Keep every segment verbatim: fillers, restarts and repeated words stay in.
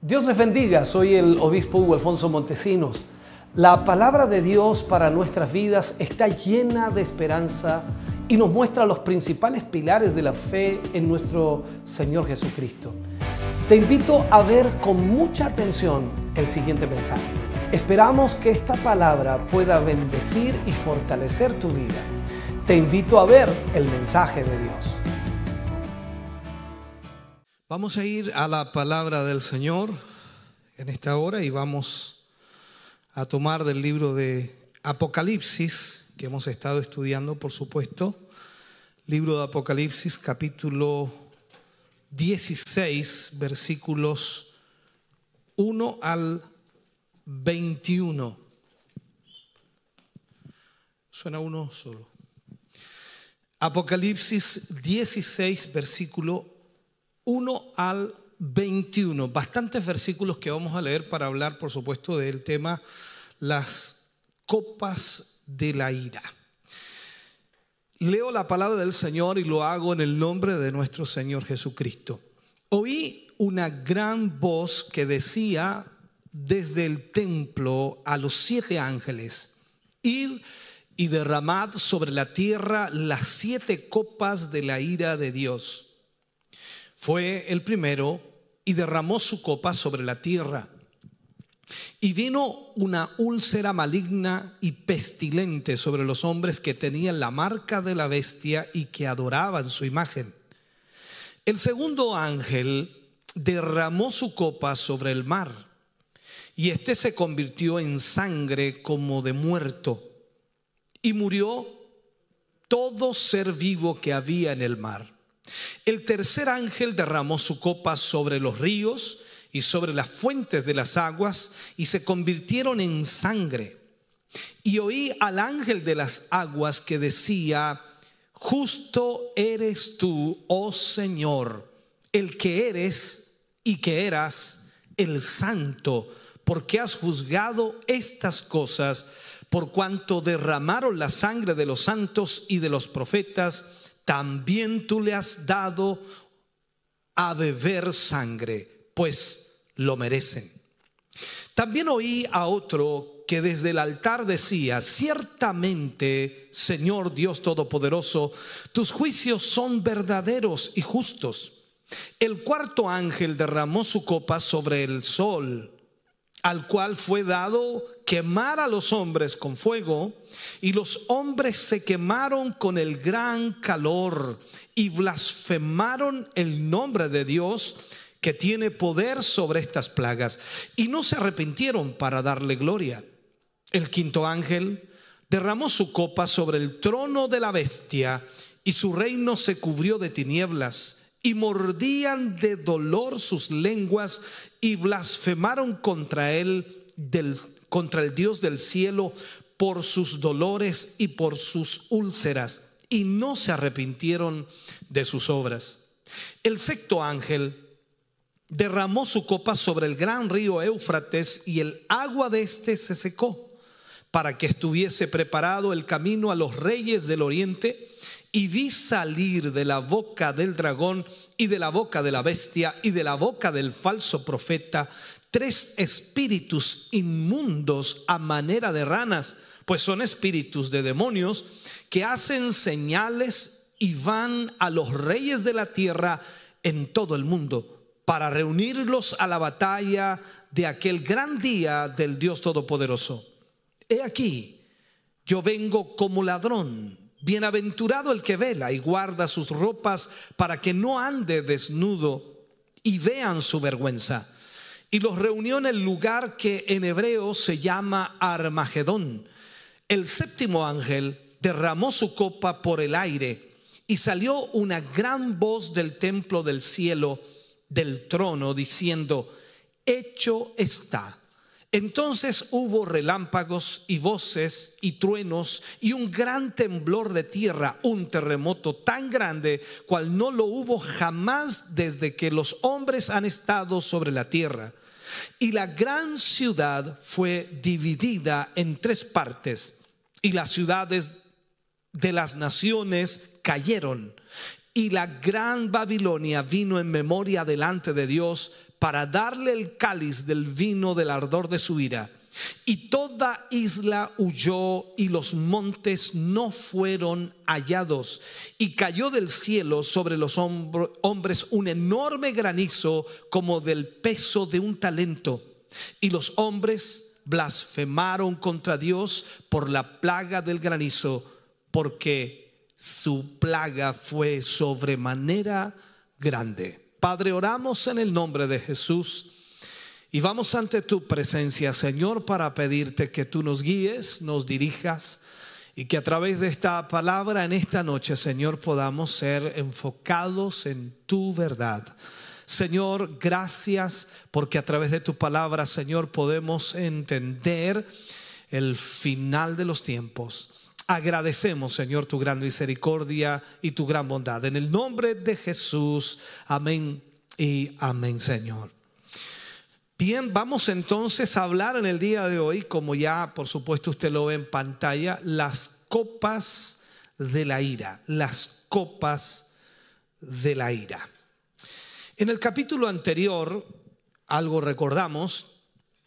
Dios les bendiga, soy el obispo Hugo Alfonso Montesinos. La palabra de Dios para nuestras vidas está llena de esperanza y nos muestra los principales pilares de la fe en nuestro Señor Jesucristo. Te invito a ver con mucha atención el siguiente mensaje. Esperamos que esta palabra pueda bendecir y fortalecer tu vida. Te invito a ver el mensaje de Dios. Vamos a ir a la palabra del Señor en esta hora y vamos a tomar del libro de Apocalipsis, que hemos estado estudiando, por supuesto. Libro de Apocalipsis, capítulo dieciséis, versículos uno al veintiuno. Suena uno solo. Apocalipsis dieciséis, versículo uno al veintiuno. Bastantes versículos que vamos a leer para hablar, por supuesto, del tema las copas de la ira. Leo la palabra del Señor y lo hago en el nombre de nuestro Señor Jesucristo. Oí una gran voz que decía desde el templo a los siete ángeles: id y derramad sobre la tierra las siete copas de la ira de Dios. Fue el primero y derramó su copa sobre la tierra. Y vino una úlcera maligna y pestilente sobre los hombres que tenían la marca de la bestia y que adoraban su imagen. El segundo ángel derramó su copa sobre el mar, y éste se convirtió en sangre como de muerto, y murió todo ser vivo que había en el mar. El tercer ángel derramó su copa sobre los ríos y sobre las fuentes de las aguas, y se convirtieron en sangre. Y oí al ángel de las aguas que decía: justo eres tú, oh Señor, el que eres y que eras el santo, porque has juzgado estas cosas, por cuanto derramaron la sangre de los santos y de los profetas. También tú le has dado a beber sangre, pues lo merecen. También oí a otro que desde el altar decía: ciertamente, Señor Dios Todopoderoso, tus juicios son verdaderos y justos. El cuarto ángel derramó su copa sobre el sol, al cual fue dado quemar a los hombres con fuego, y los hombres se quemaron con el gran calor y blasfemaron el nombre de Dios, que tiene poder sobre estas plagas, y no se arrepintieron para darle gloria. El quinto ángel derramó su copa sobre el trono de la bestia, y su reino se cubrió de tinieblas, y mordían de dolor sus lenguas y blasfemaron contra él, del, contra el Dios del cielo, por sus dolores y por sus úlceras, y no se arrepintieron de sus obras. El sexto ángel derramó su copa sobre el gran río Éufrates, y el agua de éste se secó, para que estuviese preparado el camino a los reyes del oriente. Y vi salir de la boca del dragón y de la boca de la bestia y de la boca del falso profeta tres espíritus inmundos a manera de ranas, pues son espíritus de demonios, que hacen señales y van a los reyes de la tierra en todo el mundo, para reunirlos a la batalla de aquel gran día del Dios Todopoderoso. He aquí, yo vengo como ladrón. Bienaventurado el que vela y guarda sus ropas, para que no ande desnudo y vean su vergüenza. Y los reunió en el lugar que en hebreo se llama Armagedón. El séptimo ángel derramó su copa por el aire, y salió una gran voz del templo del cielo, del trono, diciendo: hecho está. Entonces hubo relámpagos y voces y truenos y un gran temblor de tierra, un terremoto tan grande cual no lo hubo jamás desde que los hombres han estado sobre la tierra. Y la gran ciudad fue dividida en tres partes, y las ciudades de las naciones cayeron. Y la gran Babilonia vino en memoria delante de Dios para darle el cáliz del vino del ardor de su ira. Y toda isla huyó y los montes no fueron hallados. Y cayó del cielo sobre los hombres un enorme granizo como del peso de un talento. Y los hombres blasfemaron contra Dios por la plaga del granizo, porque su plaga fue sobremanera grande. Padre, oramos en el nombre de Jesús. Y vamos ante tu presencia, Señor, para pedirte que tú nos guíes, nos dirijas y que a través de esta palabra en esta noche, Señor, podamos ser enfocados en tu verdad. Señor, gracias porque a través de tu palabra, Señor, podemos entender el final de los tiempos. Agradecemos, Señor, tu gran misericordia y tu gran bondad. En el nombre de Jesús, amén y amén, Señor. Bien, vamos entonces a hablar en el día de hoy, como ya por supuesto usted lo ve en pantalla, las copas de la ira, las copas de la ira. En el capítulo anterior, algo recordamos,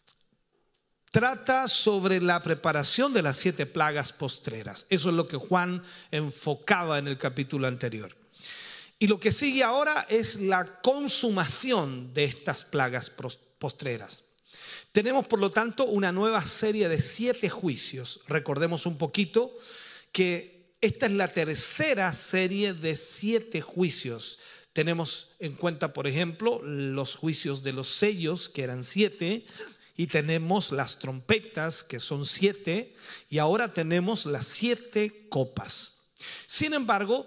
trata sobre la preparación de las siete plagas postreras. Eso es lo que Juan enfocaba en el capítulo anterior. Y lo que sigue ahora es la consumación de estas plagas postreras. postreras. Tenemos por lo tanto una nueva serie de siete juicios. Recordemos un poquito que esta es la tercera serie de siete juicios. Tenemos en cuenta, por ejemplo, los juicios de los sellos, que eran siete, y tenemos las trompetas, que son siete, y ahora tenemos las siete copas. Sin embargo,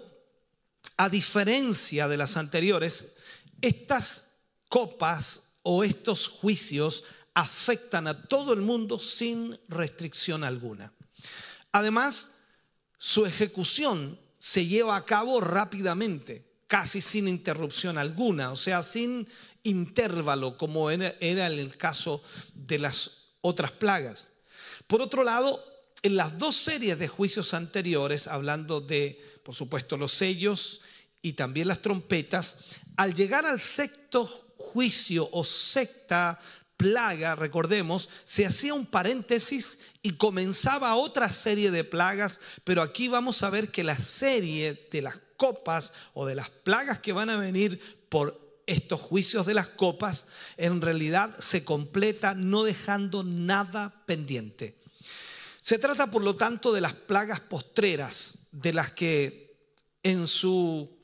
a diferencia de las anteriores, estas copas o estos juicios afectan a todo el mundo sin restricción alguna. Además, su ejecución se lleva a cabo rápidamente, casi sin interrupción alguna, o sea, sin intervalo, como era el caso de las otras plagas. Por otro lado, en las dos series de juicios anteriores, hablando de, por supuesto, los sellos y también las trompetas, al llegar al sexto juicio o sexta plaga, recordemos, se hacía un paréntesis y comenzaba otra serie de plagas, pero aquí vamos a ver que la serie de las copas o de las plagas que van a venir por estos juicios de las copas, en realidad se completa no dejando nada pendiente. Se trata, por lo tanto, de las plagas postreras, de las que en su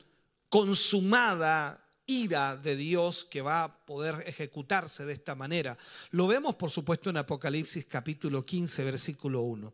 consumada ira de Dios que va a poder ejecutarse de esta manera. Lo vemos, por supuesto, en Apocalipsis capítulo quince, versículo uno.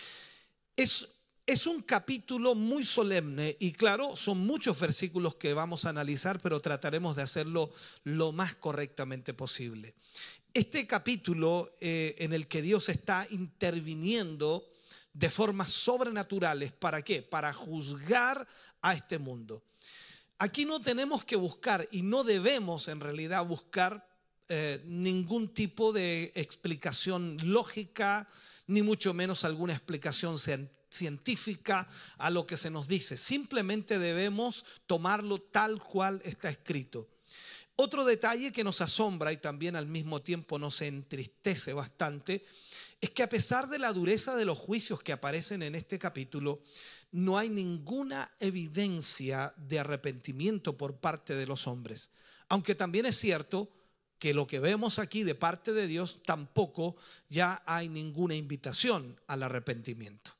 Es, es un capítulo muy solemne y claro, son muchos versículos que vamos a analizar, pero trataremos de hacerlo lo más correctamente posible. Este capítulo eh, en el que Dios está interviniendo de formas sobrenaturales, ¿para qué? Para juzgar a este mundo. Aquí no tenemos que buscar y no debemos en realidad buscar eh, ningún tipo de explicación lógica, ni mucho menos alguna explicación científica a lo que se nos dice. Simplemente debemos tomarlo tal cual está escrito. Otro detalle que nos asombra y también al mismo tiempo nos entristece bastante es que a pesar de la dureza de los juicios que aparecen en este capítulo, no hay ninguna evidencia de arrepentimiento por parte de los hombres. Aunque también es cierto que lo que vemos aquí de parte de Dios, tampoco ya hay ninguna invitación al arrepentimiento.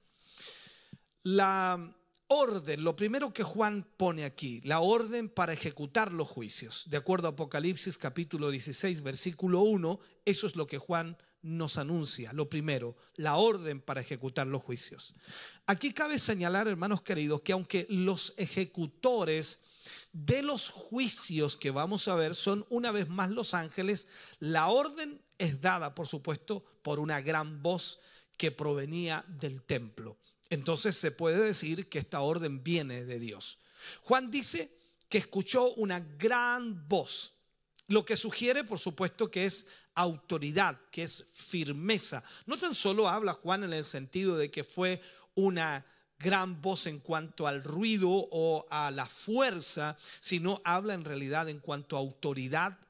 La orden, lo primero que Juan pone aquí, la orden para ejecutar los juicios. De acuerdo a Apocalipsis capítulo dieciséis, versículo uno, eso es lo que Juan nos anuncia. Lo primero, la orden para ejecutar los juicios. Aquí cabe señalar, hermanos queridos, que aunque los ejecutores de los juicios que vamos a ver son una vez más los ángeles, la orden es dada, por supuesto, por una gran voz que provenía del templo. Entonces se puede decir que esta orden viene de Dios. Juan dice que escuchó una gran voz, lo que sugiere, por supuesto, que es autoridad, que es firmeza. No tan solo habla Juan en el sentido de que fue una gran voz en cuanto al ruido o a la fuerza, sino habla en realidad en cuanto a autoridad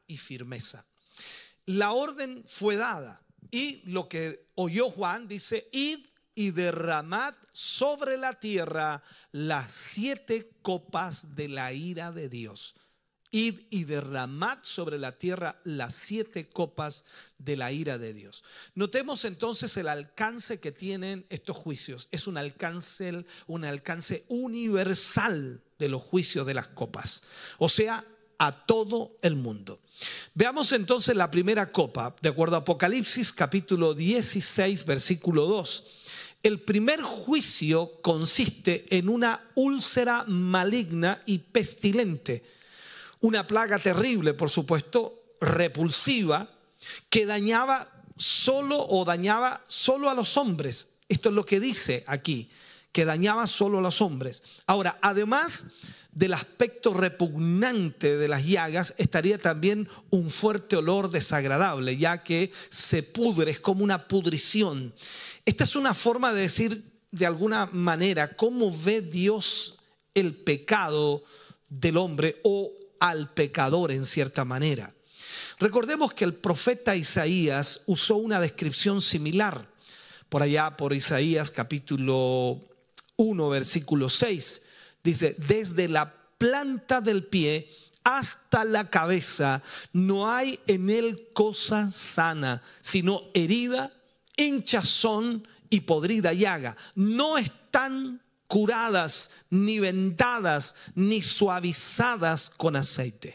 y firmeza. La orden fue dada y lo que oyó Juan dice: id y derramad sobre la tierra las siete copas de la ira de Dios. Id y derramad sobre la tierra las siete copas de la ira de Dios. Notemos entonces el alcance que tienen estos juicios. Es un alcance, un alcance universal de los juicios de las copas, o sea, a todo el mundo. Veamos entonces la primera copa, de acuerdo a Apocalipsis capítulo dieciséis, versículo dos. El primer juicio consiste en una úlcera maligna y pestilente, una plaga terrible, por supuesto, repulsiva, que dañaba solo o dañaba solo a los hombres. Esto es lo que dice aquí, que dañaba solo a los hombres. Ahora, además del aspecto repugnante de las llagas, estaría también un fuerte olor desagradable, ya que se pudre, es como una pudrición. Esta es una forma de decir de alguna manera cómo ve Dios el pecado del hombre o al pecador en cierta manera. Recordemos que el profeta Isaías usó una descripción similar, por allá por Isaías capítulo uno, versículo seis. Dice: desde la planta del pie hasta la cabeza no hay en él cosa sana, sino herida, hinchazón y podrida llaga. No están curadas, ni vendadas, ni suavizadas con aceite.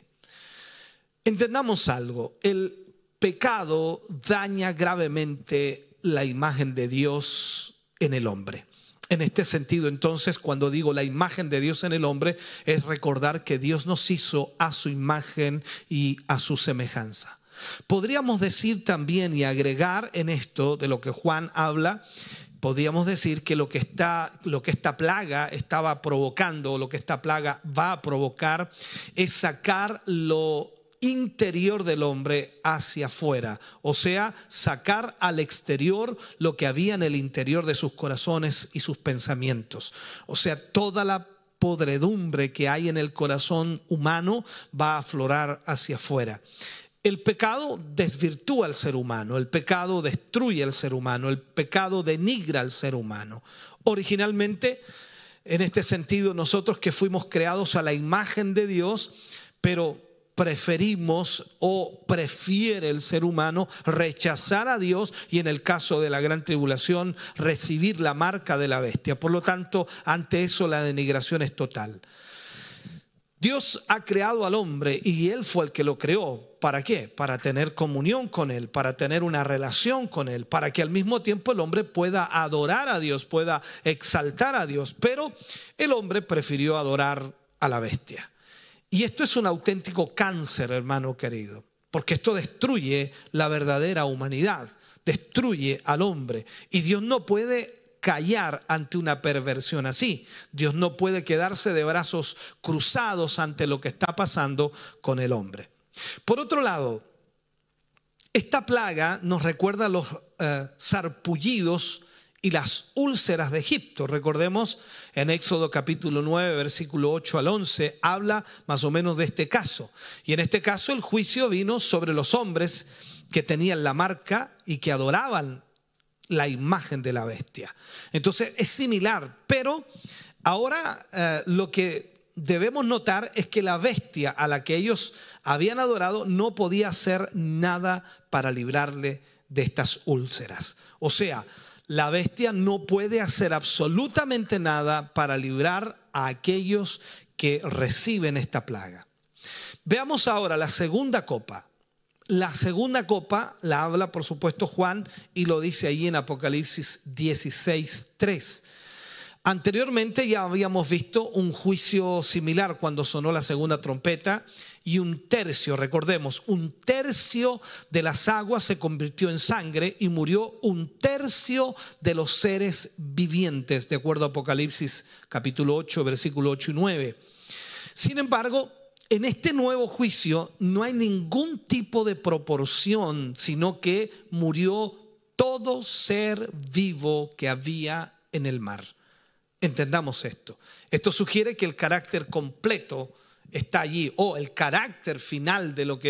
Entendamos algo: el pecado daña gravemente la imagen de Dios en el hombre. En este sentido, entonces, cuando digo la imagen de Dios en el hombre, es recordar que Dios nos hizo a su imagen y a su semejanza. Podríamos decir también y agregar en esto de lo que Juan habla, podríamos decir que lo que, está, lo que esta plaga estaba provocando, o lo que esta plaga va a provocar, es sacar lo interior del hombre hacia afuera, o sea, sacar al exterior lo que había en el interior de sus corazones y sus pensamientos. O sea, toda la podredumbre que hay en el corazón humano va a aflorar hacia afuera. El pecado desvirtúa al ser humano, el pecado destruye al ser humano, el pecado denigra al ser humano. Originalmente, en este sentido, nosotros que fuimos creados a la imagen de Dios, pero preferimos o prefiere el ser humano rechazar a Dios y, en el caso de la gran tribulación, recibir la marca de la bestia. Por lo tanto, ante eso la denigración es total. Dios ha creado al hombre y Él fue el que lo creó. ¿Para qué? Para tener comunión con Él, para tener una relación con Él, para que al mismo tiempo el hombre pueda adorar a Dios, pueda exaltar a Dios. Pero el hombre prefirió adorar a la bestia. Y esto es un auténtico cáncer, hermano querido, porque esto destruye la verdadera humanidad, destruye al hombre. Y Dios no puede callar ante una perversión así. Dios no puede quedarse de brazos cruzados ante lo que está pasando con el hombre. Por otro lado, esta plaga nos recuerda los eh, sarpullidos y las úlceras de Egipto. Recordemos en Éxodo capítulo nueve, versículo ocho al once, habla más o menos de este caso. Y en este caso el juicio vino sobre los hombres que tenían la marca y que adoraban la imagen de la bestia. Entonces es similar, pero ahora eh, lo que debemos notar es que la bestia a la que ellos habían adorado no podía hacer nada para librarle de estas úlceras. O sea, la bestia no puede hacer absolutamente nada para librar a aquellos que reciben esta plaga. Veamos ahora la segunda copa. La segunda copa la habla, por supuesto, Juan, y lo dice ahí en Apocalipsis dieciséis, tres. Anteriormente ya habíamos visto un juicio similar cuando sonó la segunda trompeta y un tercio, recordemos, un tercio de las aguas se convirtió en sangre y murió un tercio de los seres vivientes, de acuerdo a Apocalipsis capítulo ocho, versículo ocho y nueve. Sin embargo, en este nuevo juicio no hay ningún tipo de proporción, sino que murió todo ser vivo que había en el mar. Entendamos esto. Esto sugiere que el carácter completo está allí, o el carácter final de lo que es,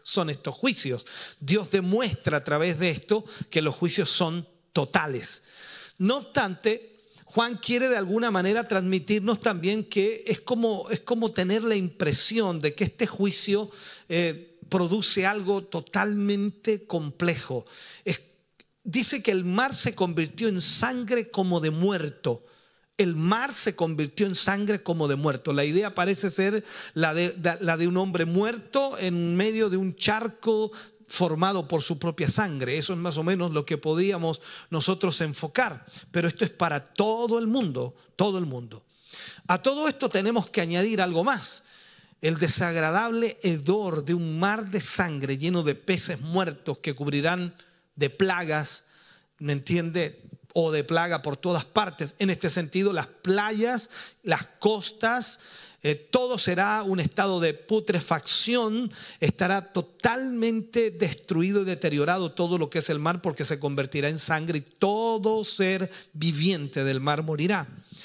son estos juicios. Dios demuestra a través de esto que los juicios son totales. No obstante, Juan quiere de alguna manera transmitirnos también que es como, es como tener la impresión de que este juicio eh, produce algo totalmente complejo. Es, dice que el mar se convirtió en sangre como de muerto. El mar se convirtió en sangre como de muerto. La idea parece ser la de, la de un hombre muerto en medio de un charco formado por su propia sangre. Eso es más o menos lo que podríamos nosotros enfocar. Pero esto es para todo el mundo, todo el mundo. A todo esto tenemos que añadir algo más. El desagradable hedor de un mar de sangre lleno de peces muertos que cubrirán de plagas, ¿me entiende?, o de plaga por todas partes. En este sentido, las playas, las costas, eh, todo será un estado de putrefacción, estará totalmente destruido y deteriorado todo lo que es el mar, porque se convertirá en sangre y todo ser viviente del mar morirá.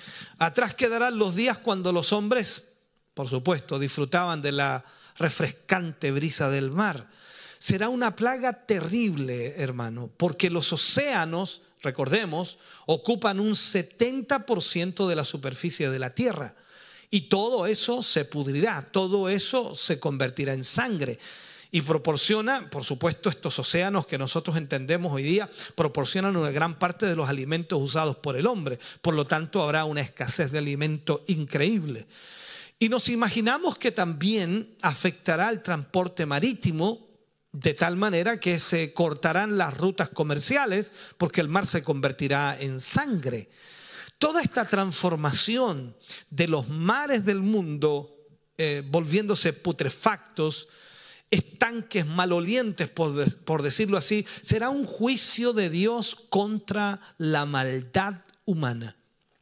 Atrás quedarán los días cuando los hombres, por supuesto, disfrutaban de la refrescante brisa del mar. Será una plaga terrible, hermano, porque los océanos, recordemos, ocupan un setenta por ciento de la superficie de la tierra. Y todo eso se pudrirá, todo eso se convertirá en sangre. Y proporciona, por supuesto, estos océanos que nosotros entendemos hoy día, proporcionan una gran parte de los alimentos usados por el hombre. Por lo tanto, habrá una escasez de alimento increíble. Y nos imaginamos que también afectará el transporte marítimo, de tal manera que se cortarán las rutas comerciales porque el mar se convertirá en sangre. Toda esta transformación de los mares del mundo eh, volviéndose putrefactos, estanques malolientes, por, de, por decirlo así, será un juicio de Dios contra la maldad humana.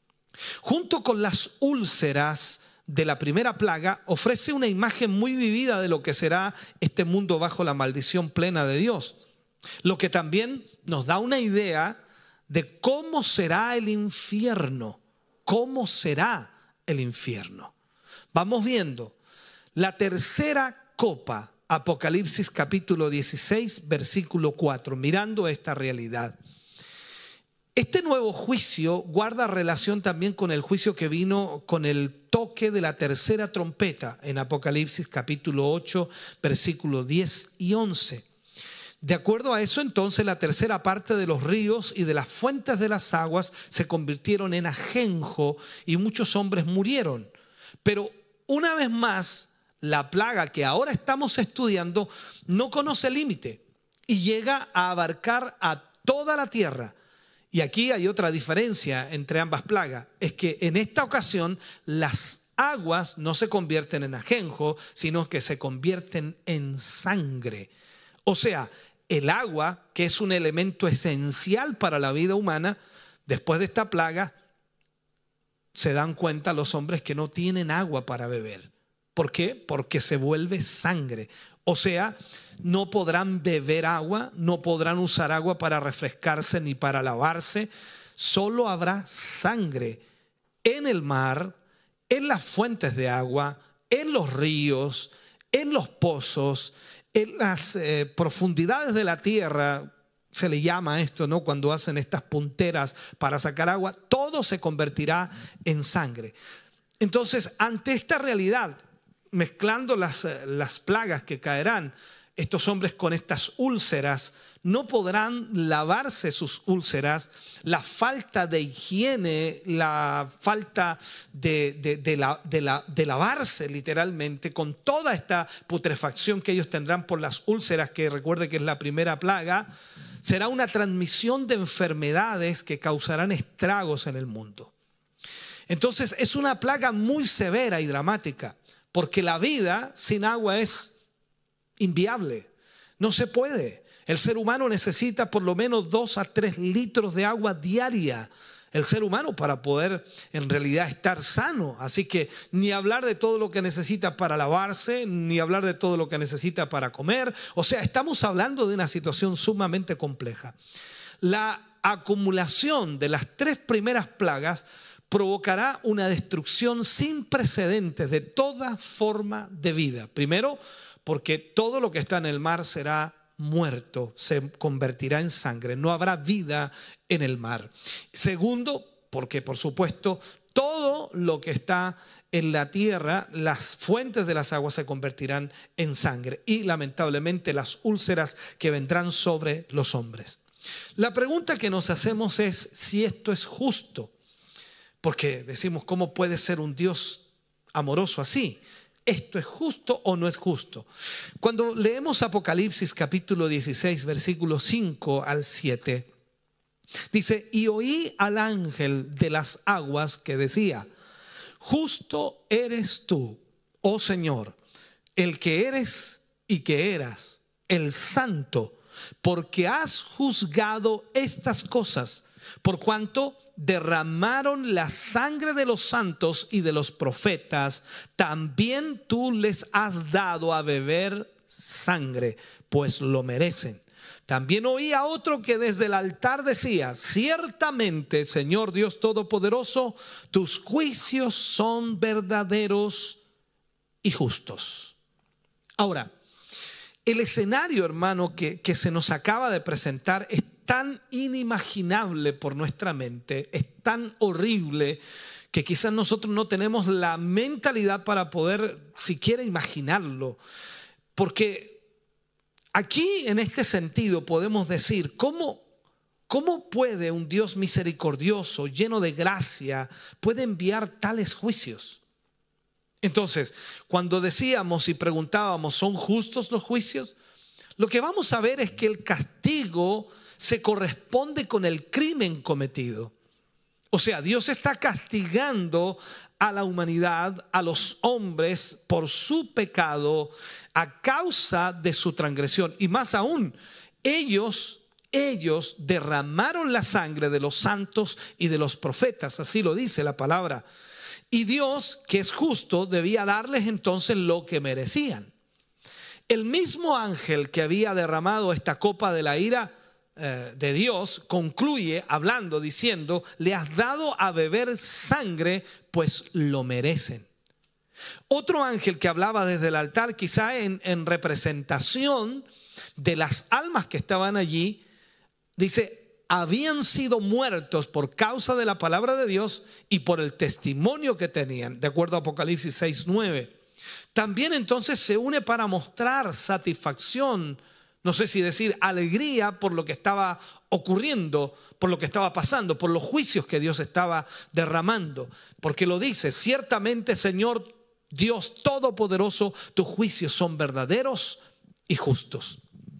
Junto con las úlceras de la primera plaga, ofrece una imagen muy vivida de lo que será este mundo bajo la maldición plena de Dios. Lo que también nos da una idea de cómo será el infierno. ¿Cómo será el infierno? Vamos viendo. La tercera copa, Apocalipsis capítulo dieciséis, versículo cuatro, mirando esta realidad. Este nuevo juicio guarda relación también con el juicio que vino con el toque de la tercera trompeta en Apocalipsis capítulo ocho, versículos diez y once. De acuerdo a eso, entonces, la tercera parte de los ríos y de las fuentes de las aguas se convirtieron en ajenjo y muchos hombres murieron. Pero una vez más, la plaga que ahora estamos estudiando no conoce límite y llega a abarcar a toda la tierra. Y aquí hay otra diferencia entre ambas plagas, es que en esta ocasión las aguas no se convierten en ajenjo, sino que se convierten en sangre. O sea, el agua, que es un elemento esencial para la vida humana, después de esta plaga, se dan cuenta los hombres que no tienen agua para beber. ¿Por qué? Porque se vuelve sangre. O sea, no podrán beber agua, no podrán usar agua para refrescarse ni para lavarse. Solo habrá sangre en el mar, en las fuentes de agua, en los ríos, en los pozos, en las eh, profundidades de la tierra. Se le llama esto, ¿no? Cuando hacen estas punteras para sacar agua, todo se convertirá en sangre. Entonces, ante esta realidad, mezclando las, las plagas que caerán, estos hombres con estas úlceras no podrán lavarse sus úlceras. La falta de higiene, la falta de, de, de, la, de, la, de lavarse literalmente, con toda esta putrefacción que ellos tendrán por las úlceras, que recuerde que es la primera plaga, será una transmisión de enfermedades que causarán estragos en el mundo. Entonces es una plaga muy severa y dramática, porque la vida sin agua es inviable, no se puede. El ser humano necesita por lo menos dos a tres litros de agua diaria, el ser humano, para poder en realidad estar sano. Así que ni hablar de todo lo que necesita para lavarse, ni hablar de todo lo que necesita para comer. O sea, estamos hablando de una situación sumamente compleja. La acumulación de las tres primeras plagas provocará una destrucción sin precedentes de toda forma de vida. Primero, porque todo lo que está en el mar será muerto, se convertirá en sangre, no habrá vida en el mar. Segundo, porque por supuesto todo lo que está en la tierra, las fuentes de las aguas se convertirán en sangre y lamentablemente las úlceras que vendrán sobre los hombres. La pregunta que nos hacemos es si esto es justo, porque decimos, ¿cómo puede ser un Dios amoroso así? ¿Esto es justo o no es justo? Cuando leemos Apocalipsis capítulo dieciséis, versículos cinco al siete, dice, y oí al ángel de las aguas que decía, justo eres tú, oh Señor, el que eres y que eras, el santo, porque has juzgado estas cosas, por cuanto derramaron la sangre de los santos y de los profetas, también tú les has dado a beber sangre, pues lo merecen. También oí a otro que desde el altar decía, ciertamente, Señor Dios Todopoderoso, tus juicios son verdaderos y justos. Ahora, el escenario, hermano, que, que se nos acaba de presentar es tan inimaginable por nuestra mente, es tan horrible que quizás nosotros no tenemos la mentalidad para poder siquiera imaginarlo. Porque aquí, en este sentido, podemos decir, ¿cómo, cómo puede un Dios misericordioso, lleno de gracia, puede enviar tales juicios? Entonces, cuando decíamos y preguntábamos, ¿son justos los juicios? Lo que vamos a ver es que el castigo se corresponde con el crimen cometido. O sea, Dios está castigando a la humanidad, a los hombres, por su pecado a causa de su transgresión. Y más aún, ellos, ellos derramaron la sangre de los santos y de los profetas. Así lo dice la palabra. Y Dios, que es justo, debía darles entonces lo que merecían. El mismo ángel que había derramado esta copa de la ira eh, de Dios concluye hablando, diciendo, le has dado a beber sangre, pues lo merecen. Otro ángel que hablaba desde el altar, quizá en, en representación de las almas que estaban allí, dice, habían sido muertos por causa de la palabra de Dios y por el testimonio que tenían, de acuerdo a Apocalipsis seis, nueve. También entonces se une para mostrar satisfacción, no sé si decir alegría por lo que estaba ocurriendo, por lo que estaba pasando, por los juicios que Dios estaba derramando. Porque lo dice, ciertamente, Señor Dios Todopoderoso, tus juicios son verdaderos y justos.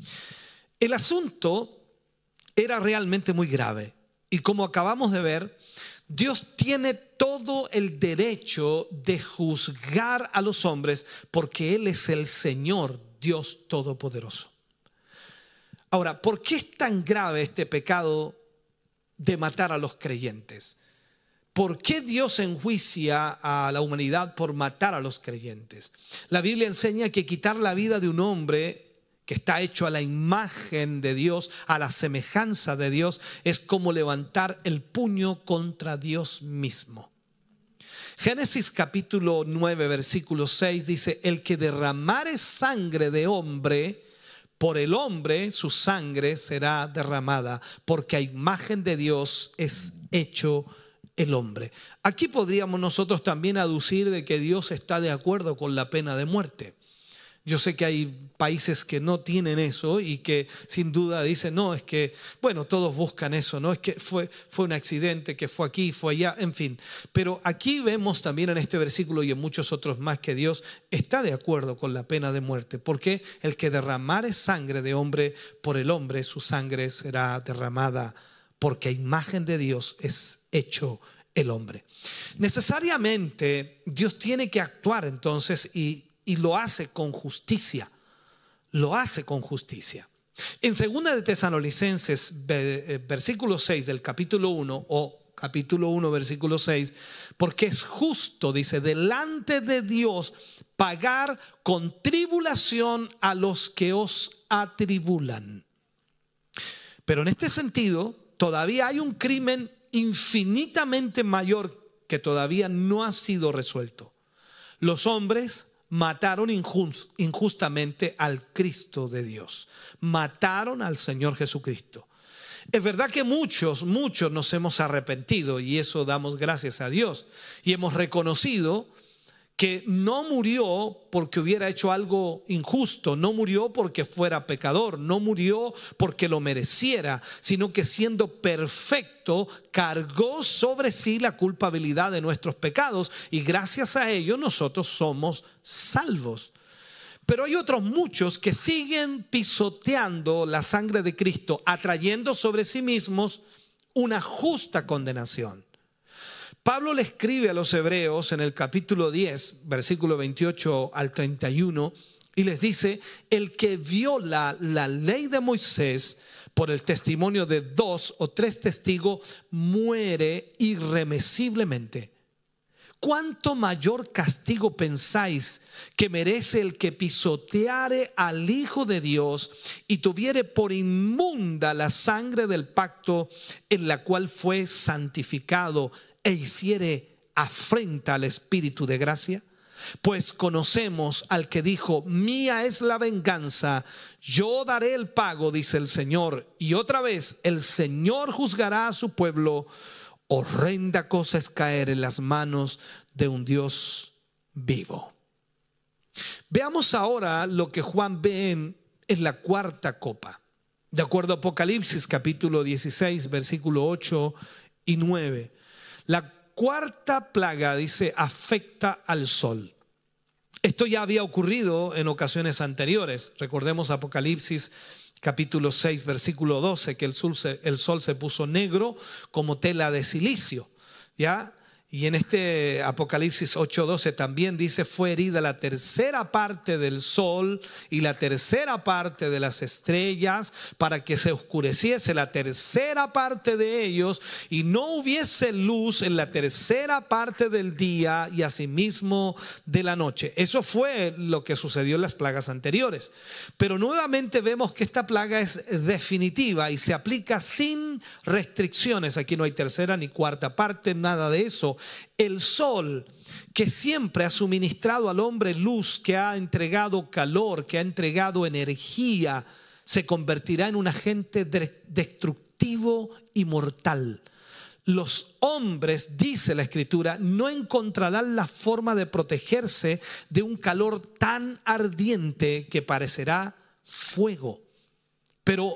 El asunto era realmente muy grave. Y como acabamos de ver, Dios tiene todo el derecho de juzgar a los hombres porque Él es el Señor, Dios Todopoderoso. Ahora, ¿por qué es tan grave este pecado de matar a los creyentes? ¿Por qué Dios enjuicia a la humanidad por matar a los creyentes? La Biblia enseña que quitar la vida de un hombre que está hecho a la imagen de Dios, a la semejanza de Dios, es como levantar el puño contra Dios mismo. Génesis capítulo nueve, versículo seis dice, el que derramare sangre de hombre, por el hombre su sangre será derramada, porque a imagen de Dios es hecho el hombre. Aquí podríamos nosotros también aducir de que Dios está de acuerdo con la pena de muerte. Yo sé que hay países que no tienen eso y que sin duda dicen, no, es que, bueno, todos buscan eso, no es que fue, fue un accidente, que fue aquí, fue allá, en fin. Pero aquí vemos también en este versículo y en muchos otros más que Dios está de acuerdo con la pena de muerte. Porque el que derramare sangre de hombre por el hombre, su sangre será derramada, porque a imagen de Dios es hecho el hombre. Necesariamente Dios tiene que actuar entonces y Y lo hace con justicia, lo hace con justicia. En segunda de Tesalonicenses, versículo seis del capítulo uno, o capítulo uno, versículo seis, porque es justo, dice, delante de Dios pagar con tribulación a los que os atribulan. Pero en este sentido, todavía hay un crimen infinitamente mayor que todavía no ha sido resuelto. Los hombres mataron injust, injustamente al Cristo de Dios. Mataron al Señor Jesucristo. Es verdad que muchos, muchos nos hemos arrepentido y eso damos gracias a Dios. Y hemos reconocido que no murió porque hubiera hecho algo injusto, no murió porque fuera pecador, no murió porque lo mereciera, sino que siendo perfecto cargó sobre sí la culpabilidad de nuestros pecados y gracias a ello nosotros somos salvos. Pero hay otros muchos que siguen pisoteando la sangre de Cristo, atrayendo sobre sí mismos una justa condenación. Pablo le escribe a los hebreos en el capítulo diez, versículo veintiocho al treinta y uno, y les dice: el que viola la ley de Moisés por el testimonio de dos o tres testigos muere irremisiblemente. ¿Cuánto mayor castigo pensáis que merece el que pisoteare al Hijo de Dios y tuviere por inmunda la sangre del pacto en la cual fue santificado e hiciere afrenta al Espíritu de gracia? Pues conocemos al que dijo: mía es la venganza, yo daré el pago, dice el Señor. Y otra vez el Señor juzgará a su pueblo. Horrenda cosa es caer en las manos de un Dios vivo. Veamos ahora lo que Juan ve en, en la cuarta copa. De acuerdo a Apocalipsis capítulo dieciséis, versículo ocho y nueve. La cuarta plaga, dice, afecta al sol. Esto ya había ocurrido en ocasiones anteriores. Recordemos Apocalipsis capítulo seis, versículo doce, que el sol, se, el sol se puso negro como tela de silicio, ¿ya? Y en este Apocalipsis ocho doce también dice: fue herida la tercera parte del sol y la tercera parte de las estrellas, para que se oscureciese la tercera parte de ellos y no hubiese luz en la tercera parte del día y asimismo de la noche. Eso fue lo que sucedió en las plagas anteriores. Pero nuevamente vemos que esta plaga es definitiva y se aplica sin restricciones. Aquí no hay tercera ni cuarta parte, nada de eso. El sol, que siempre ha suministrado al hombre luz, que ha entregado calor, que ha entregado energía, se convertirá en un agente destructivo y mortal. Los hombres, dice la Escritura, no encontrarán la forma de protegerse de un calor tan ardiente que parecerá fuego. Pero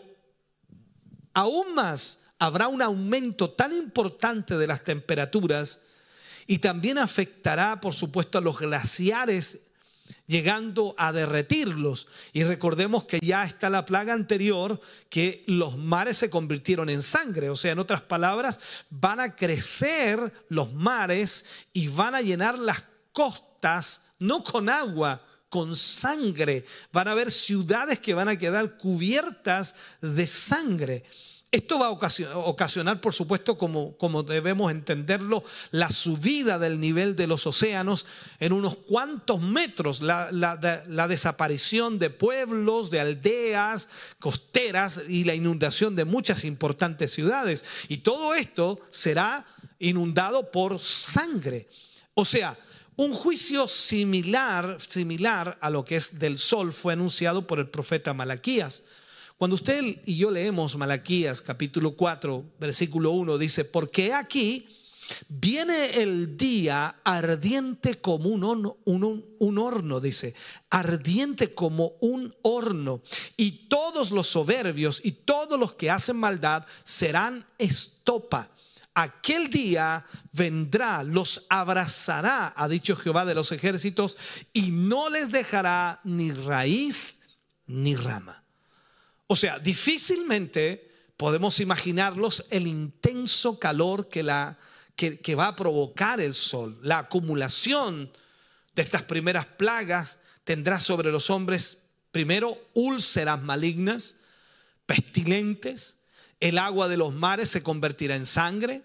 aún más habrá un aumento tan importante de las temperaturas y también afectará, por supuesto, a los glaciares, llegando a derretirlos. Y recordemos que ya está la plaga anterior, que los mares se convirtieron en sangre. O sea, en otras palabras, van a crecer los mares y van a llenar las costas, no con agua, con sangre. Van a haber ciudades que van a quedar cubiertas de sangre. Esto va a ocasionar, ocasionar, por supuesto, como, como debemos entenderlo, la subida del nivel de los océanos en unos cuantos metros, la, la, la desaparición de pueblos, de aldeas costeras y la inundación de muchas importantes ciudades. Y todo esto será inundado por sangre. O sea, un juicio similar, similar a lo que es del sol fue anunciado por el profeta Malaquías. Cuando usted y yo leemos Malaquías capítulo cuatro, versículo uno, dice: porque aquí viene el día ardiente como un horno, un, un horno, dice, ardiente como un horno, y todos los soberbios y todos los que hacen maldad serán estopa. Aquel día vendrá, los abrazará, ha dicho Jehová de los ejércitos, y no les dejará ni raíz ni rama. O sea, difícilmente podemos imaginarlos el intenso calor que, la, que, que va a provocar el sol. La acumulación de estas primeras plagas tendrá sobre los hombres, primero, úlceras malignas, pestilentes. El agua de los mares se convertirá en sangre.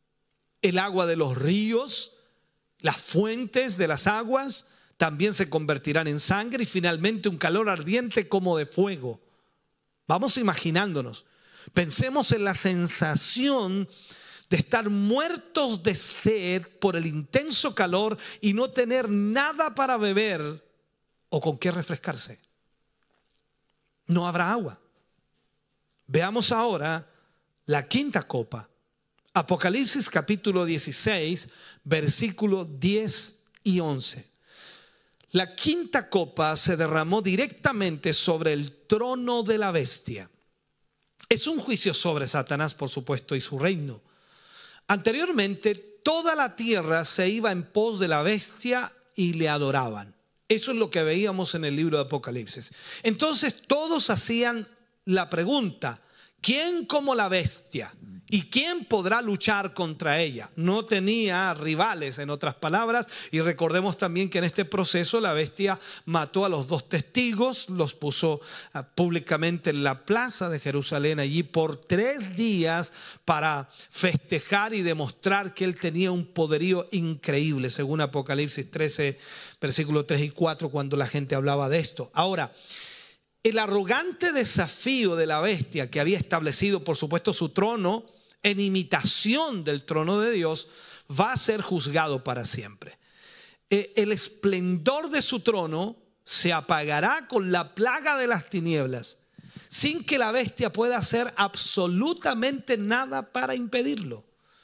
El agua de los ríos, las fuentes de las aguas también se convertirán en sangre. Y finalmente un calor ardiente como de fuego. Vamos imaginándonos. Pensemos en la sensación de estar muertos de sed por el intenso calor y no tener nada para beber o con qué refrescarse. No habrá agua. Veamos ahora la quinta copa. Apocalipsis capítulo dieciséis, versículos diez y once. La quinta copa se derramó directamente sobre el trono de la bestia. Es un juicio sobre Satanás, por supuesto, y su reino. Anteriormente, toda la tierra se iba en pos de la bestia y le adoraban. Eso es lo que veíamos en el libro de Apocalipsis. Entonces todos hacían la pregunta: ¿quién como la bestia? ¿Y quién podrá luchar contra ella? No tenía rivales, en otras palabras, y recordemos también que en este proceso la bestia mató a los dos testigos, los puso públicamente en la plaza de Jerusalén allí por tres días para festejar y demostrar que él tenía un poderío increíble, según Apocalipsis trece, versículos tres y cuatro, cuando la gente hablaba de esto. Ahora, el arrogante desafío de la bestia, que había establecido, por supuesto, su trono en imitación del trono de Dios, va a ser juzgado para siempre. El esplendor de su trono se apagará con la plaga de las tinieblas, sin que la bestia pueda hacer absolutamente nada para impedirlo.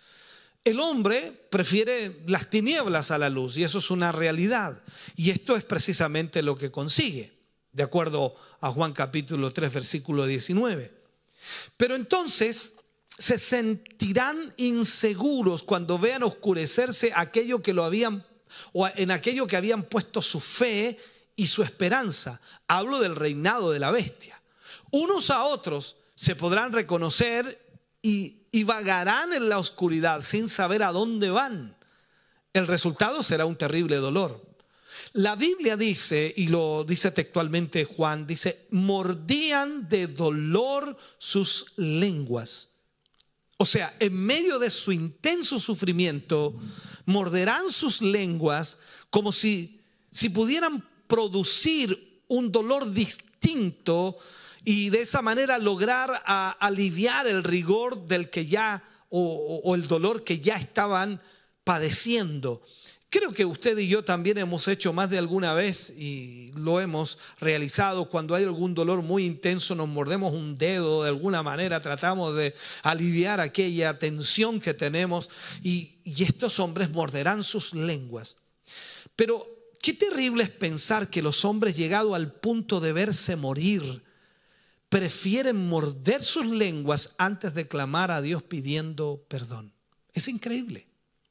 El hombre prefiere las tinieblas a la luz, y eso es una realidad. Y esto es precisamente lo que consigue, de acuerdo a Juan capítulo tres, versículo diecinueve. Pero entonces se sentirán inseguros cuando vean oscurecerse aquello que lo habían, o en aquello que habían puesto su fe y su esperanza. Hablo del reinado de la bestia. Unos a otros se podrán reconocer y, y vagarán en la oscuridad sin saber a dónde van. El resultado será un terrible dolor. La Biblia dice, y lo dice textualmente Juan, dice: mordían de dolor sus lenguas. O sea, en medio de su intenso sufrimiento, morderán sus lenguas como si, si pudieran producir un dolor distinto y de esa manera lograr a, aliviar el rigor del que ya, o, o el dolor que ya estaban padeciendo. Creo que usted y yo también hemos hecho más de alguna vez, y lo hemos realizado, cuando hay algún dolor muy intenso, nos mordemos un dedo, de alguna manera tratamos de aliviar aquella tensión que tenemos, y, y estos hombres morderán sus lenguas. Pero qué terrible es pensar que los hombres, llegados al punto de verse morir, prefieren morder sus lenguas antes de clamar a Dios pidiendo perdón. Es increíble.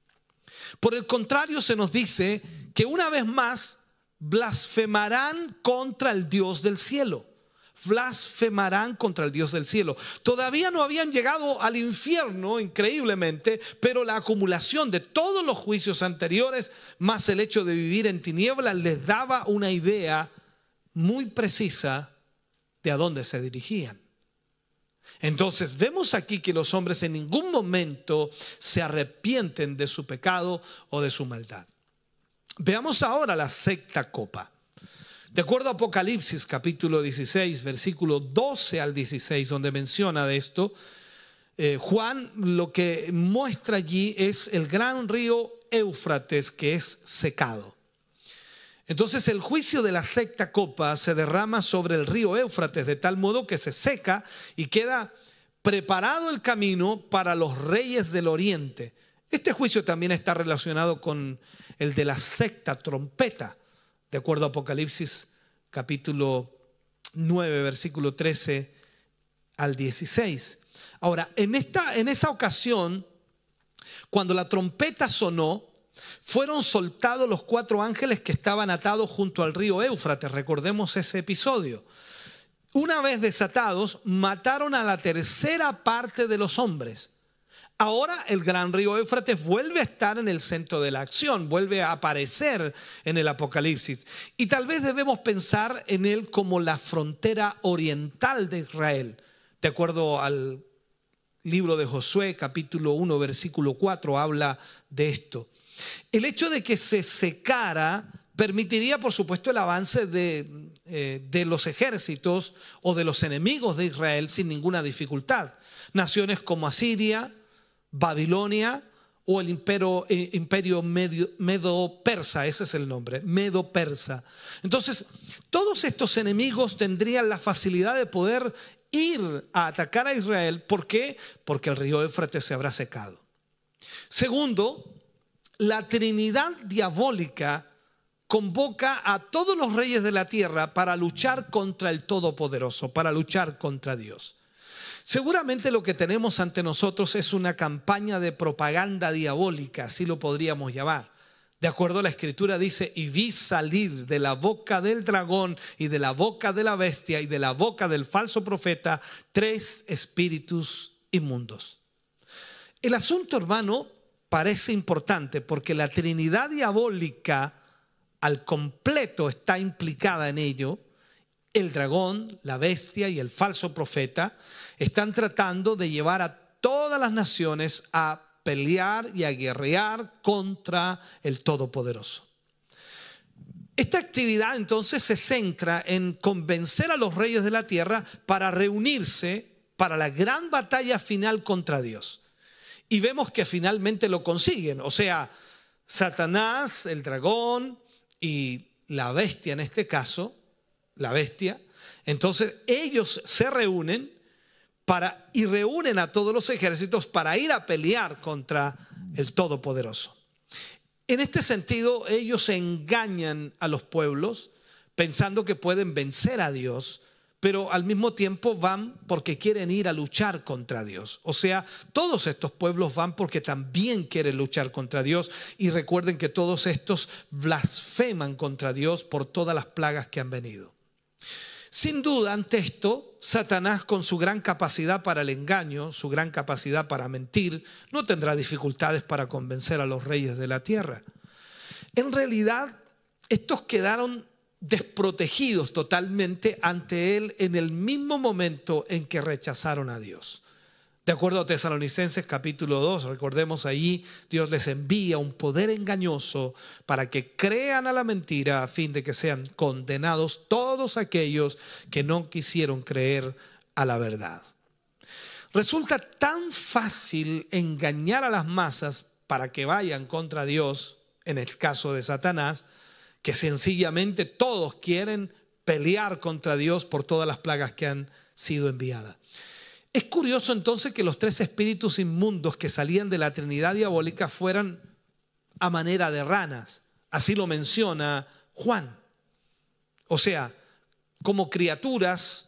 Por el contrario, se nos dice que una vez más blasfemarán contra el Dios del cielo. Blasfemarán contra el Dios del cielo. Todavía no habían llegado al infierno, increíblemente, pero la acumulación de todos los juicios anteriores, más el hecho de vivir en tinieblas, les daba una idea muy precisa de a dónde se dirigían. Entonces vemos aquí que los hombres en ningún momento se arrepienten de su pecado o de su maldad. Veamos ahora la sexta copa. De acuerdo a Apocalipsis capítulo dieciséis, versículo doce al dieciséis, donde menciona de esto, eh, Juan lo que muestra allí es el gran río Éufrates, que es secado. Entonces el juicio de la sexta copa se derrama sobre el río Éufrates de tal modo que se seca y queda preparado el camino para los reyes del oriente. Este juicio también está relacionado con el de la sexta trompeta, de acuerdo a Apocalipsis capítulo nueve, versículo trece al dieciséis. Ahora, en, esta, en esa ocasión, cuando la trompeta sonó, fueron soltados los cuatro ángeles que estaban atados junto al río Éufrates. Recordemos ese episodio. Una vez desatados, mataron a la tercera parte de los hombres. Ahora el gran río Éufrates vuelve a estar en el centro de la acción, vuelve a aparecer en el Apocalipsis. Y tal vez debemos pensar en él como la frontera oriental de Israel. De acuerdo al libro de Josué, capítulo uno, versículo cuatro, habla de esto. El hecho de que se secara permitiría, por supuesto, el avance de, eh, de los ejércitos o de los enemigos de Israel sin ninguna dificultad. Naciones como Asiria, Babilonia o el imperio, eh, imperio medio, medo-persa, ese es el nombre, medo-persa. Entonces, todos estos enemigos tendrían la facilidad de poder ir a atacar a Israel. ¿Por qué? Porque el río Éufrates se habrá secado. Segundo, la Trinidad diabólica convoca a todos los reyes de la tierra para luchar contra el Todopoderoso, para luchar contra Dios. Seguramente lo que tenemos ante nosotros es una campaña de propaganda diabólica, así lo podríamos llamar. De acuerdo a la Escritura dice, y vi salir de la boca del dragón y de la boca de la bestia y de la boca del falso profeta tres espíritus inmundos. El asunto, hermano, parece importante porque la Trinidad diabólica al completo está implicada en ello. El dragón, la bestia y el falso profeta están tratando de llevar a todas las naciones a pelear y a guerrear contra el Todopoderoso. Esta actividad entonces se centra en convencer a los reyes de la tierra para reunirse para la gran batalla final contra Dios. Y vemos que finalmente lo consiguen. O sea, Satanás, el dragón y la bestia en este caso, la bestia, entonces ellos se reúnen para, y reúnen a todos los ejércitos para ir a pelear contra el Todopoderoso. En este sentido, ellos engañan a los pueblos pensando que pueden vencer a Dios, pero al mismo tiempo van porque quieren ir a luchar contra Dios. O sea, todos estos pueblos van porque también quieren luchar contra Dios. Y recuerden que todos estos blasfeman contra Dios por todas las plagas que han venido. Sin duda, ante esto, Satanás, con su gran capacidad para el engaño, su gran capacidad para mentir, no tendrá dificultades para convencer a los reyes de la tierra. En realidad, estos quedaron desprotegidos totalmente ante él en el mismo momento en que rechazaron a Dios. De acuerdo a Tesalonicenses capítulo dos, recordemos allí, Dios les envía un poder engañoso para que crean a la mentira a fin de que sean condenados todos aquellos que no quisieron creer a la verdad. Resulta tan fácil engañar a las masas para que vayan contra Dios, en el caso de Satanás, que sencillamente todos quieren pelear contra Dios por todas las plagas que han sido enviadas. Es curioso entonces que los tres espíritus inmundos que salían de la Trinidad diabólica fueran a manera de ranas. Así lo menciona Juan. O sea, como criaturas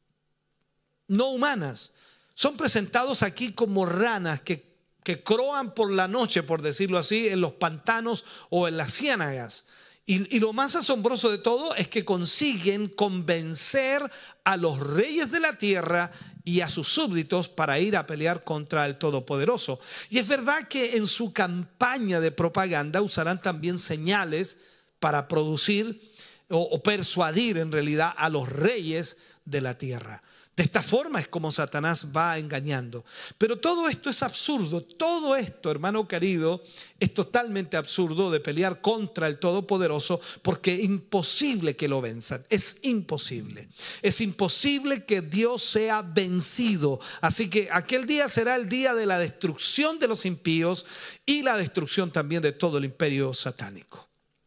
no humanas. Son presentados aquí como ranas que, que croan por la noche, por decirlo así, en los pantanos o en las ciénagas. Y, y lo más asombroso de todo es que consiguen convencer a los reyes de la tierra y a sus súbditos para ir a pelear contra el Todopoderoso. Y es verdad que en su campaña de propaganda usarán también señales para producir o, o persuadir en realidad a los reyes de la tierra. De esta forma es como Satanás va engañando. Pero todo esto es absurdo. Todo esto, hermano querido, es totalmente absurdo de pelear contra el Todopoderoso porque es imposible que lo venzan. Es imposible. Es imposible que Dios sea vencido. Así que aquel día será el día de la destrucción de los impíos y la destrucción también de todo el imperio satánico.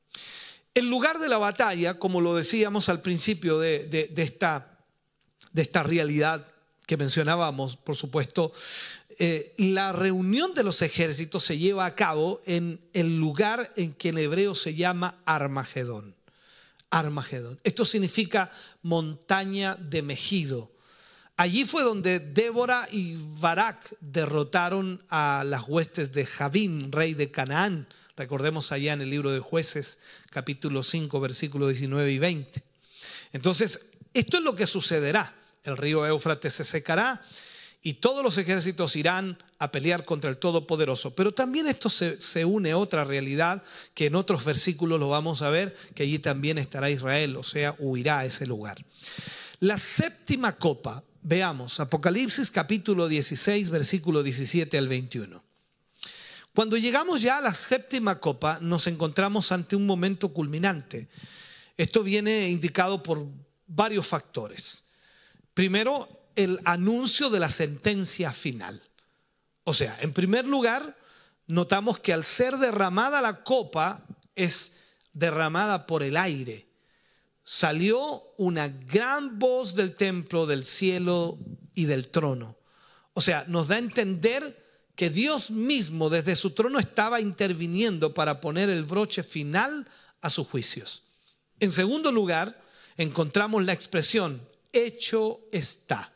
El lugar de la batalla, como lo decíamos al principio de, de, de esta de esta realidad que mencionábamos, por supuesto, eh, la reunión de los ejércitos se lleva a cabo en el lugar en que en hebreo se llama Armagedón. Armagedón. Esto significa montaña de Megido. Allí fue donde Débora y Barak derrotaron a las huestes de Jabín, rey de Canaán. Recordemos allá en el libro de Jueces, capítulo cinco, versículos diecinueve y veinte. Entonces, esto es lo que sucederá. El río Éufrates se secará y todos los ejércitos irán a pelear contra el Todopoderoso. Pero también esto se, se une a otra realidad que en otros versículos lo vamos a ver, que allí también estará Israel, o sea, huirá a ese lugar. La séptima copa, veamos, Apocalipsis capítulo dieciséis, versículo diecisiete al veintiuno. Cuando llegamos ya a la séptima copa, nos encontramos ante un momento culminante. Esto viene indicado por varios factores. Primero, el anuncio de la sentencia final. O sea, en primer lugar, notamos que al ser derramada la copa, es derramada por el aire. Salió una gran voz del templo, del cielo y del trono. O sea, nos da a entender que Dios mismo desde su trono estaba interviniendo para poner el broche final a sus juicios. En segundo lugar, encontramos la expresión, hecho está.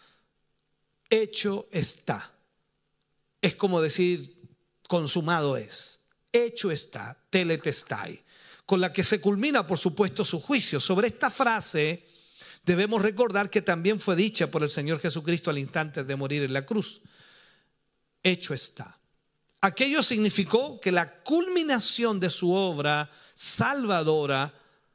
Hecho está. Es como decir, consumado es. Hecho está, teletestai, con la que se culmina, por supuesto, su juicio. Sobre esta frase debemos recordar que también fue dicha por el Señor Jesucristo al instante de morir en la cruz. Hecho está. Aquello significó que la culminación de su obra salvadora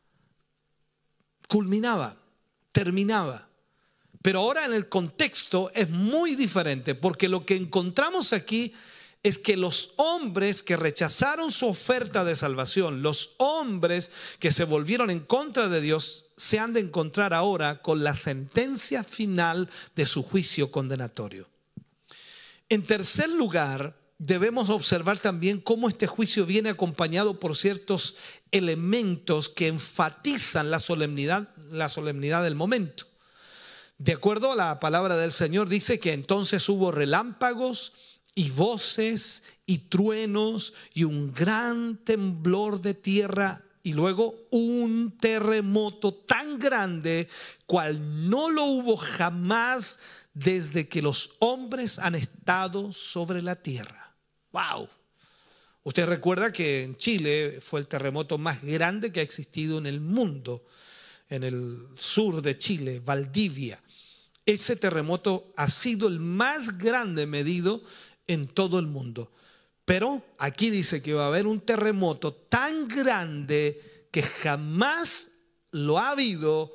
culminaba, terminaba. Pero ahora en el contexto es muy diferente, porque lo que encontramos aquí es que los hombres que rechazaron su oferta de salvación, los hombres que se volvieron en contra de Dios, se han de encontrar ahora con la sentencia final de su juicio condenatorio. En tercer lugar, debemos observar también cómo este juicio viene acompañado por ciertos elementos que enfatizan la solemnidad, la solemnidad del momento. De acuerdo a la palabra del Señor, dice que entonces hubo relámpagos y voces y truenos y un gran temblor de tierra y luego un terremoto tan grande cual no lo hubo jamás desde que los hombres han estado sobre la tierra. ¡Wow! Usted recuerda que en Chile fue el terremoto más grande que ha existido en el mundo, en el sur de Chile, Valdivia. Ese terremoto ha sido el más grande medido en todo el mundo. Pero aquí dice que va a haber un terremoto tan grande que jamás lo ha habido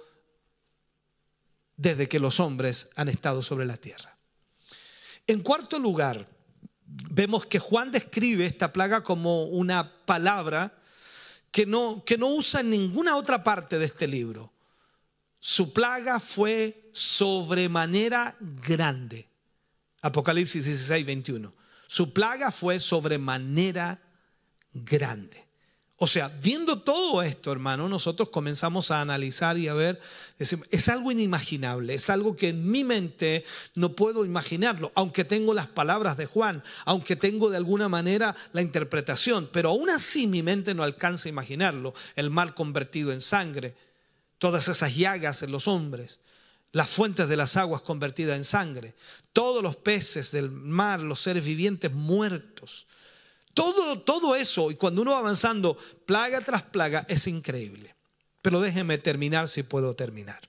desde que los hombres han estado sobre la tierra. En cuarto lugar, vemos que Juan describe esta plaga como una palabra que no, que no usa en ninguna otra parte de este libro. Su plaga fue sobremanera grande. Apocalipsis dieciséis, veintiuno. Su plaga fue sobremanera grande. O sea, viendo todo esto, hermano, nosotros comenzamos a analizar y a ver, decimos, es algo inimaginable, es algo que en mi mente no puedo imaginarlo, aunque tengo las palabras de Juan, aunque tengo de alguna manera la interpretación, pero aún así mi mente no alcanza a imaginarlo. El mal convertido en sangre, todas esas llagas en los hombres, las fuentes de las aguas convertidas en sangre, todos los peces del mar, los seres vivientes muertos. Todo, todo eso, y cuando uno va avanzando plaga tras plaga, es increíble. Pero déjeme terminar si puedo terminar.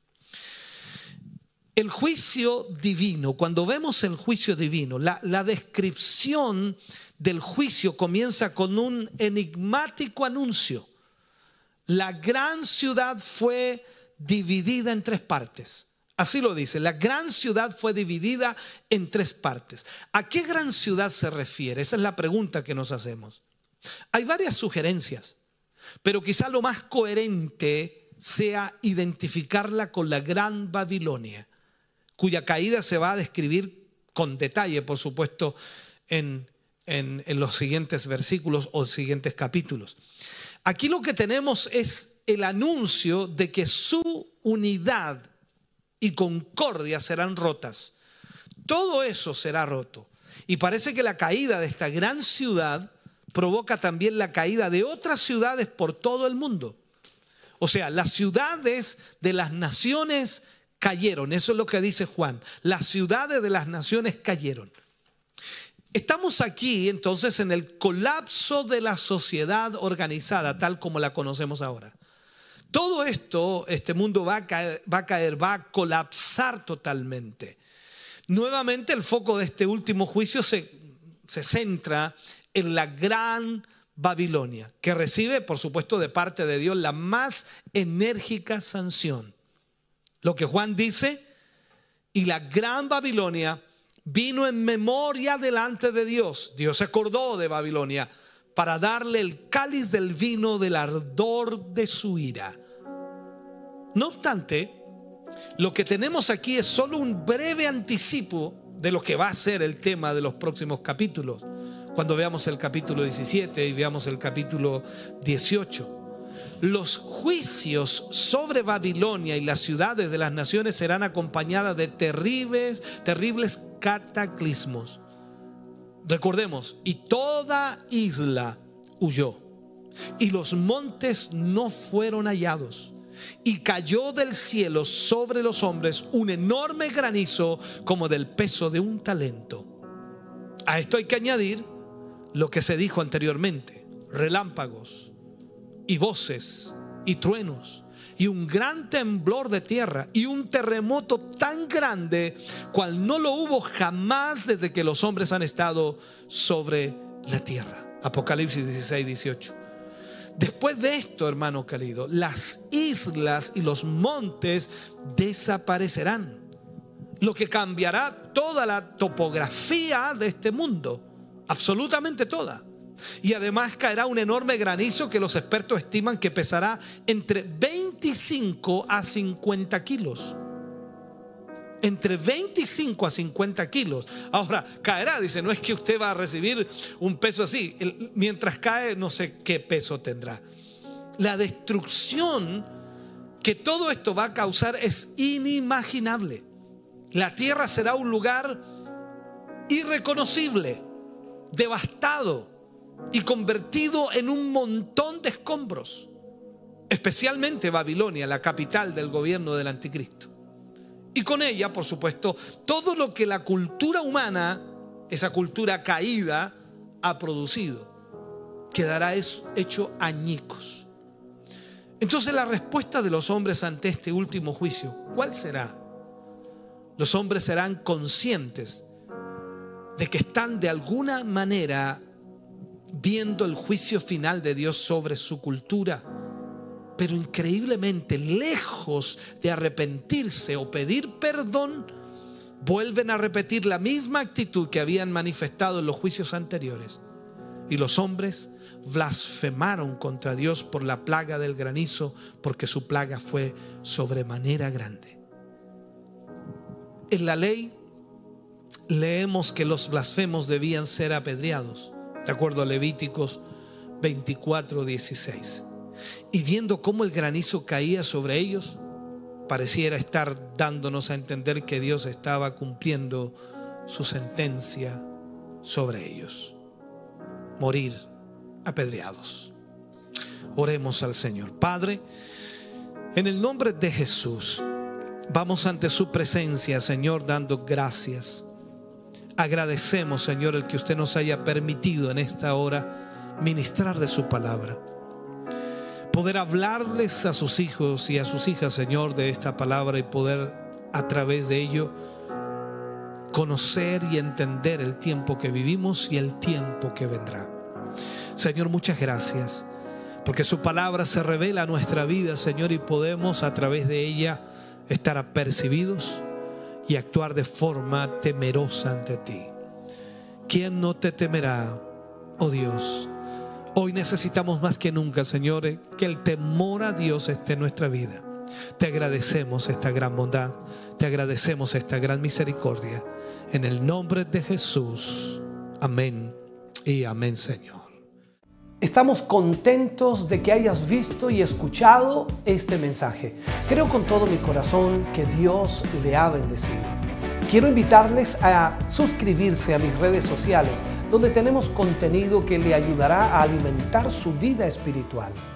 El juicio divino, cuando vemos el juicio divino, la, la descripción del juicio comienza con un enigmático anuncio. La gran ciudad fue dividida en tres partes. Así lo dice, la gran ciudad fue dividida en tres partes. ¿A qué gran ciudad se refiere? Esa es la pregunta que nos hacemos. Hay varias sugerencias, pero quizá lo más coherente sea identificarla con la Gran Babilonia, cuya caída se va a describir con detalle, por supuesto, en, en, en los siguientes versículos o siguientes capítulos. Aquí lo que tenemos es el anuncio de que su unidad y concordia serán rotas. Todo eso será roto. Y parece que la caída de esta gran ciudad provoca también la caída de otras ciudades por todo el mundo. O sea, las ciudades de las naciones cayeron. Eso es lo que dice Juan. Las ciudades de las naciones cayeron. Estamos aquí entonces en el colapso de la sociedad organizada tal como la conocemos ahora. Todo esto, este mundo va a caer, va a caer, va a colapsar totalmente. Nuevamente el foco de este último juicio se, se centra en la Gran Babilonia, que recibe, por supuesto, de parte de Dios la más enérgica sanción. Lo que Juan dice, y la Gran Babilonia vino en memoria delante de Dios. Dios se acordó de Babilonia para darle el cáliz del vino del ardor de su ira. No obstante, lo que tenemos aquí es solo un breve anticipo de lo que va a ser el tema de los próximos capítulos, cuando veamos el capítulo diecisiete y veamos el capítulo dieciocho. Los juicios sobre Babilonia y las ciudades de las naciones serán acompañadas de terribles, terribles cataclismos. Recordemos, y toda isla huyó, y los montes no fueron hallados, y cayó del cielo sobre los hombres un enorme granizo como del peso de un talento. A esto hay que añadir lo que se dijo anteriormente: relámpagos y voces y truenos y un gran temblor de tierra y un terremoto tan grande cual no lo hubo jamás desde que los hombres han estado sobre la tierra. Apocalipsis dieciséis, dieciocho. Después de esto, hermano querido, las islas y los montes desaparecerán, lo que cambiará toda la topografía de este mundo, absolutamente toda. Y además caerá un enorme granizo que los expertos estiman que pesará entre veinticinco a cincuenta kilos. Entre veinticinco a cincuenta kilos. Ahora, caerá, dice, no es que usted va a recibir un peso así. Mientras cae, no sé qué peso tendrá. La destrucción que todo esto va a causar es inimaginable. La tierra será un lugar irreconocible, devastado y convertido en un montón de escombros. Especialmente Babilonia, la capital del gobierno del anticristo. Y con ella, por supuesto, todo lo que la cultura humana, esa cultura caída, ha producido, quedará hecho añicos. Entonces, la respuesta de los hombres ante este último juicio, ¿cuál será? Los hombres serán conscientes de que están de alguna manera viendo el juicio final de Dios sobre su cultura. Pero increíblemente, lejos de arrepentirse o pedir perdón, vuelven a repetir la misma actitud que habían manifestado en los juicios anteriores. Y los hombres blasfemaron contra Dios por la plaga del granizo, porque su plaga fue sobremanera grande. En la ley leemos que los blasfemos debían ser apedreados, de acuerdo a Levíticos veinticuatro, dieciséis. Y viendo cómo el granizo caía sobre ellos, pareciera estar dándonos a entender que Dios estaba cumpliendo su sentencia sobre ellos: morir apedreados. Oremos al Señor. Padre, en el nombre de Jesús, vamos ante su presencia, Señor, dando gracias. Agradecemos, Señor, el que usted nos haya permitido en esta hora ministrar de su palabra, poder hablarles a sus hijos y a sus hijas, Señor, de esta palabra, y poder a través de ello conocer y entender el tiempo que vivimos y el tiempo que vendrá. Señor, muchas gracias, porque su palabra se revela a nuestra vida, Señor, y podemos a través de ella estar apercibidos y actuar de forma temerosa ante ti. ¿Quién no te temerá, oh Dios? Hoy necesitamos más que nunca, Señor, que el temor a Dios esté en nuestra vida. Te agradecemos esta gran bondad, te agradecemos esta gran misericordia. En el nombre de Jesús, amén y amén, Señor. Estamos contentos de que hayas visto y escuchado este mensaje. Creo con todo mi corazón que Dios le ha bendecido. Quiero invitarles a suscribirse a mis redes sociales, donde tenemos contenido que le ayudará a alimentar su vida espiritual.